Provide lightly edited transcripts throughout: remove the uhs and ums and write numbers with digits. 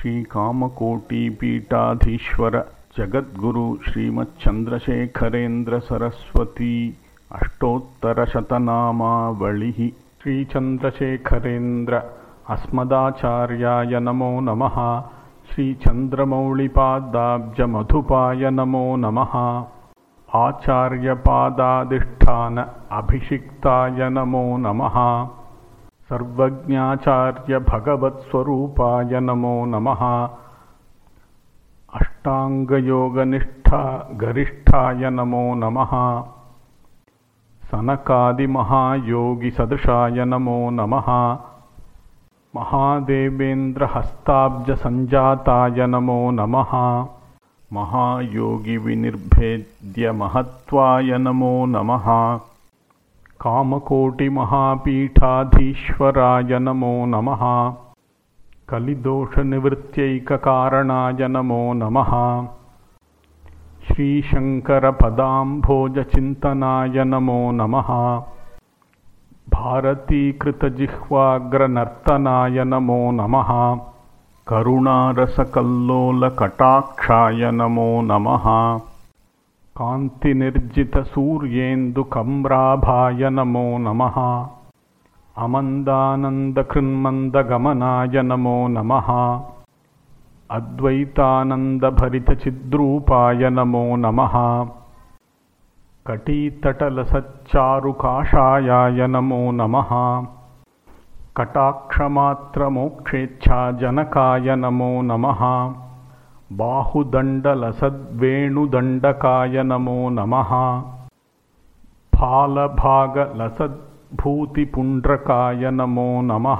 श्रीकामकोटिपीठाधीश्वर जगद्गुरु श्रीमच्चन्द्रशेखरेन्द्र सरस्वती अष्टोत्तरशतनामावलिः। श्रीचन्द्रशेखरेन्द्र अस्मदाचार्याय नमो नमः। श्रीचन्द्रमौळिपादाब्जमधुपाय नमो नमः। आचार्यपादाधिष्ठान अभिषिक्ताय नमो नमः। सर्वज्ञाचार्य भगवत्स्वरूपाय नमो नमः। अष्टांगयोगनिष्ठा गरिष्ठाय नमो नमः। सनकादिमहायोगिसदृशाय नमो नमः। महादेवेन्द्रहस्ताब्जसञ्जाताय नमो नमः। महायोगिविनिर्भेद्यमहत्वाय नमो नमः। कामकोटिमहापीठाधीश्वराय नमो नमः। कलिदोषनिवृत्त्यैककारणाय नमो नमः। श्रीशङ्करपदाम्भोजचिन्तनाय नमो नमः। भारतीकृतजिह्वाग्रनर्तनाय नमो नमः। करुणारसकल्लोलकटाक्षाय नमो नमः। कान्तिनिर्जितसूर्येन्दुकम्राभाय नमो नमः। अमन्दानन्दकृन्मन्दगमनाय नमो नमः। अद्वैतानन्दभरितचिद्रूपाय नमो नमः। कटीतटलसच्चारुकाषायाय नमो नमः। कटाक्षमात्रमोक्षेच्छाजनकाय नमो नमः। बाहुदण्डलसद्वेणुदण्डकाय नमो नमः। फालभागलसद्भूतिपुण्ड्रकाय नमो नमः।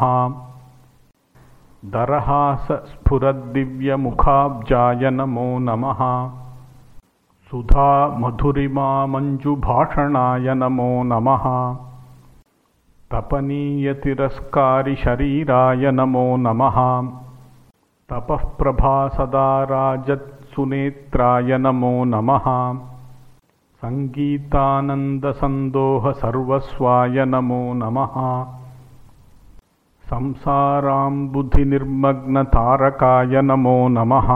दरहासस्फुरद्दिव्यमुखाब्जाय नमो नमः। सुधामधुरिमामञ्जुभाषणाय नमो नमः। तपनीयतिरस्कारिशरीराय नमो नमः। तपःप्रभासदाराजत्सुनेत्राय नमो नमः। सङ्गीतानन्दसन्दोहसर्वस्वाय नमो नमः। संसाराम्बुधिनिर्मग्नतारकाय नमो नमः।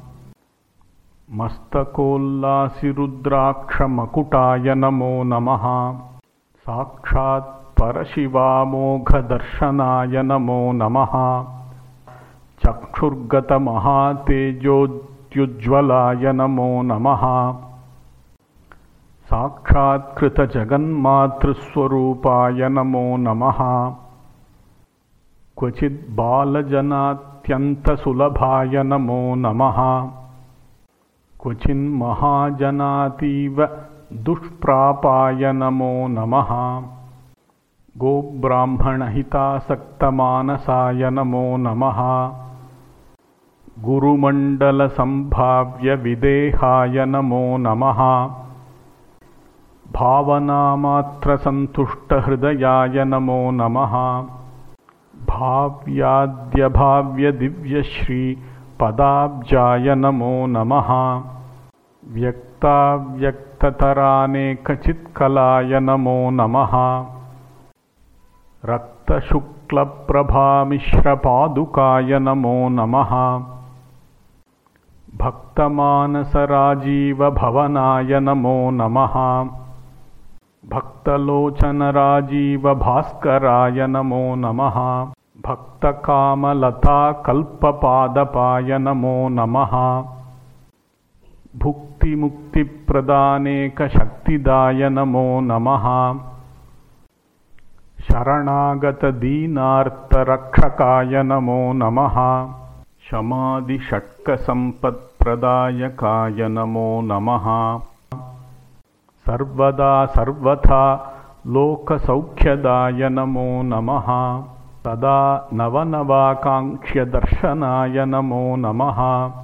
मस्तकोल्लासिरुद्राक्षमकुटाय नमो नमः। साक्षात् परशिवामोघदर्शनाय नमो नमः। चक्षुर्गतमहातेजोद्युज्ज्वलाय नमो नमः। साक्षात्कृतजगन्मातृस्वरूपाय नमो नमः। क्वचिद्बालजनात्यन्तसुलभाय नमो नमः। क्वचिन्महाजनातीव दुष्प्रापाय नमो नमः। गोब्राह्मणहितासक्तमानसाय नमो नमः। गुरुमण्डलसम्भाव्यविदेहाय नमो नमः। भावनामात्रसन्तुष्टहृदयाय नमो नमः। भाव्याद्यभाव्यदिव्यश्रीपदाब्जाय नमो नमः। व्यक्ताव्यक्ततरानेकचित्कलाय नमो नमः। रक्तशुक्लप्रभामिश्रपादुकाय नमो नमः। भक्तमानसराजीवभवनाय नमो नमः। भक्तलोचनराजीवभास्कराय नमो नमः। भक्तकामलताकल्पपादपाय नमो नमः। भुक्तिमुक्तिप्रदानेकशक्तिदाय नमो नमः। शरणागतदीनार्तरक्षकाय नमो नमः। शमादिषट्कसम्पत्प्रदायकाय नमो नमः। सर्वदा सर्वथा लोकसौख्यदाय नमो नमः। सदा नवनवाकाङ्क्ष्यदर्शनाय नमो नमः।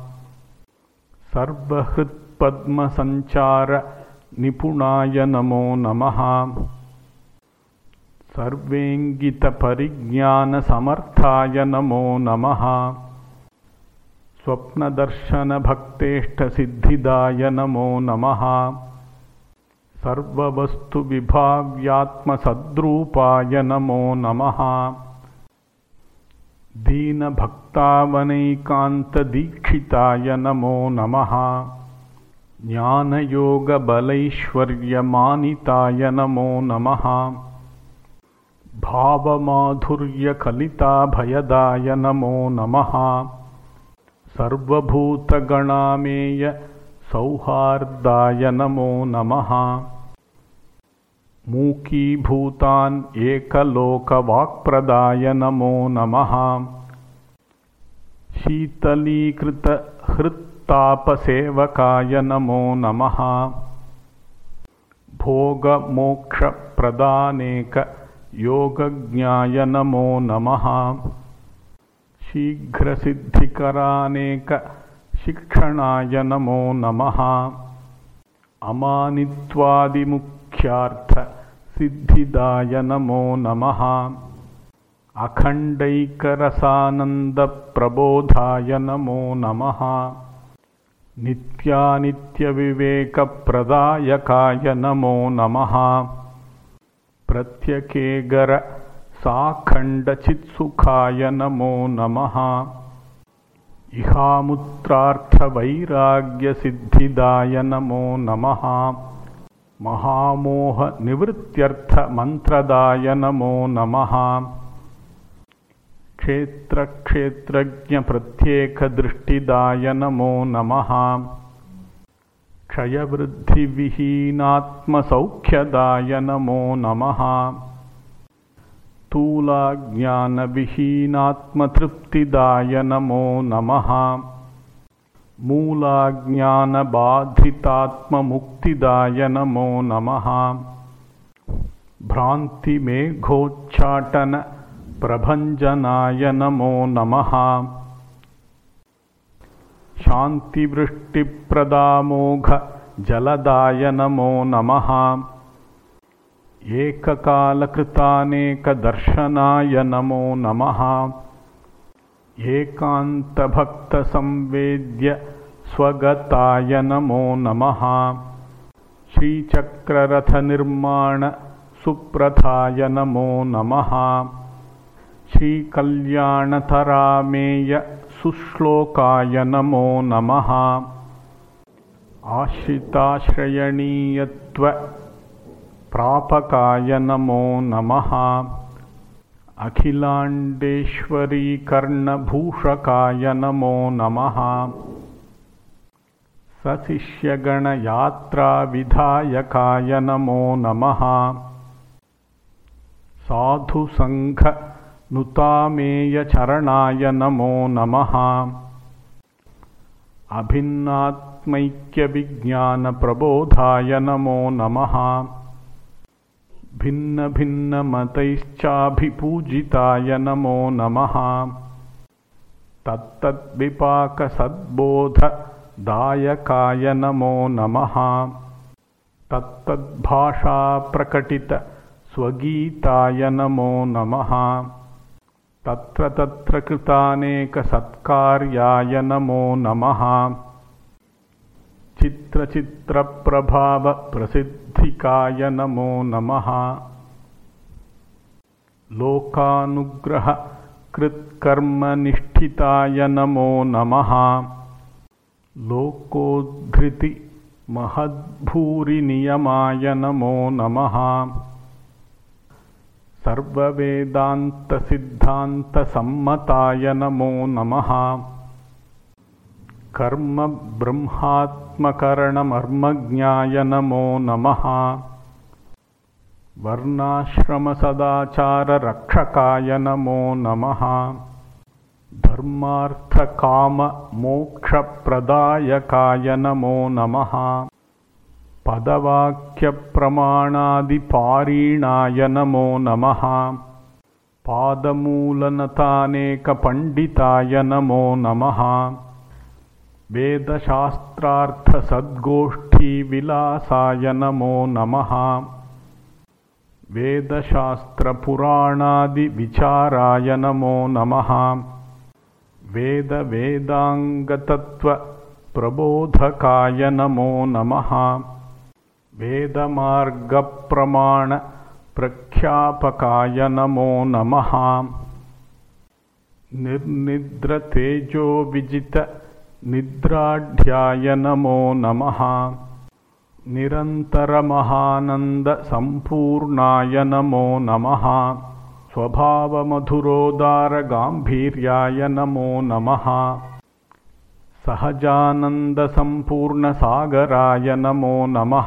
सर्वहृत्पद्मसञ्चारनिपुणाय नमो नमः। सर्वेङ्गितपरिज्ञानसमर्थाय नमो नमः। स्वप्नदर्शनभक्तेष्टसिद्धिदाय नमो नमः। सर्ववस्तुविभाव्यात्मसद्रूपाय नमो नमः। दीनभक्तावनैकान्तदीक्षिताय नमो नमः। ज्ञानयोगबलैश्वर्यमानिताय नमो नमः। भावमाधुर्यकलिताभयदाय नमो नमः। सर्वभूतगणामेय सौहार्दाय नमो नमः। मूकीभूतान् एकलोकवाक्प्रदाय नमो नमः। शीतलीकृतहृत्तापसेवकाय नमो नमः। भोगमोक्षप्रदानेकयोगज्ञाय नमो नमः। शीघ्रसिद्धिकरानेकशिक्षणाय नमो नमः। अमानित्वादिमुख्यार्थसिद्धिदाय नमो नमः। अखण्डैकरसानन्दप्रबोधाय नमो नमः। नित्यानित्यविवेकप्रदायकाय नमो नमः। प्रत्यकेगरसाखण्डचित्सुखाय नमो नमः। इहामुत्रार्थवैराग्यसिद्धिदाय नमो नमः। महामोहनिवृत्त्यर्थमन्त्रदाय नमो नमः। क्षेत्रक्षेत्रज्ञप्रत्येकदृष्टिदाय नमो नमः। क्षयवृद्धिविहीनात्मसौख्यदाय नमो नमः। स्थूलाज्ञानविहीनात्मतृप्तिदाय नमो नमः। मूलाज्ञानबाधितात्ममुक्तिदाय नमो नमः। भ्रान्तिमेघोच्चाटनप्रभञ्जनाय नमो नमः। शान्तिवृष्टिप्रदामोघजलदाय नमो नमः। एककालकृतानेकदर्शनाय नमो नमः। एकान्तभक्तसंवेद्य स्वगताय नमो नमः। श्रीचक्ररथनिर्माणसुप्रथाय नमो नमः। श्रीकल्याणतरामेय सुश्लोकाय नमो नमः। आश्रिताश्रयणीयत्वप्रापकाय नमो नमः। अखिलाण्डेश्वरीकर्णभूषकाय नमो नमः। सशिष्यगणयात्राविधायकाय नमो नमः। साधुसङ्घनुतामेयचरणाय नमो नमः। अभिन्नात्मैक्यविज्ञानप्रबोधाय नमो नमः। भिन्नभिन्नमतैश्चाभिपूजिताय नमो नमः। तत्तद्विपाकसद्बोधदायकाय नमो नमः। तत्तद्भाषाप्रकटितस्वगीताय नमो नमः। तत्र तत्र कृतानेकसत्कार्याय नमो नमः। चित्रचित्रप्रभावप्रसिद्धिकाय नमो नमः। लोकानुग्रहकृत्कर्मनिष्ठिताय नमो नमः। लोकोद्धृतिमहद्भूरिनियमाय नमो नमः। सर्ववेदान्तसिद्धान्तसम्मताय नमो नमः। कर्मब्रह्मात्मकरणमर्मज्ञाय नमो नमः। वर्णाश्रमसदाचाररक्षकाय नमो नमः। धर्मार्थकाममोक्षप्रदायकाय नमो नमः। पदवाक्यप्रमाणादिपारीणाय नमो नमः। पादमूलनतानेकपण्डिताय नमो नमः। वेदशास्त्रार्थसद्गोष्ठीविलासाय नमो नमः। वेदशास्त्रपुराणादिविचाराय नमो नमः। वेदवेदाङ्गतत्त्वप्रबोधकाय नमो नमः। वेदमार्गप्रमाणप्रख्यापकाय नमो नमः। निर्निद्रतेजो विजित निद्राढ्याय नमो नमः। निरन्तरमहानन्द सम्पूर्णाय नमो नमः। स्वभावमधुरोदार गाम्भीर्याय नमो नमः। सहजानन्दसम्पूर्णसागराय नमो नमः।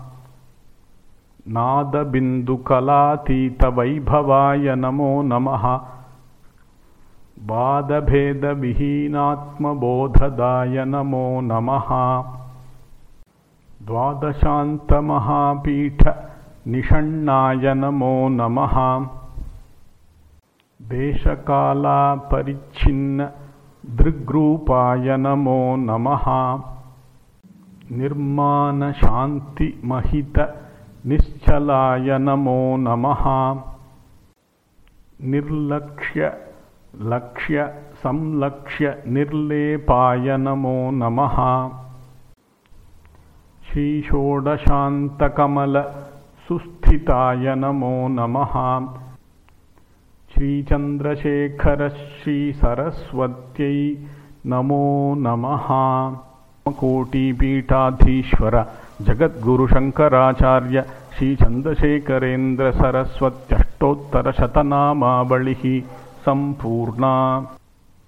नादबिन्दुकलातीतवैभवाय नमो नमः। वादभेदविहीनात्मबोधदाय नमो नमः। द्वादशान्तमहापीठ निषण्णाय नमो नमः। देशकालापरिच्छिन्न दृग्रूपाय नमो नमः। निर्मानशान्तिमहित निश्चलाय नमो नमः। निर्लक्ष्य लक्ष्य संलक्ष्य निर्लेपाय नमो नमः। श्रीषोडशान्तकमल सुस्थिताय नमो नमः। श्रीचन्द्रशेखर श्रीसरस्वत्यै नमो नमः। कोटिपीठाधीश्वर जगद्गुरुशङ्कराचार्य श्रीचन्द्रशेखरेन्द्र सरस्वत्यष्टोत्तरशतनामावलिः सम्पूर्णा।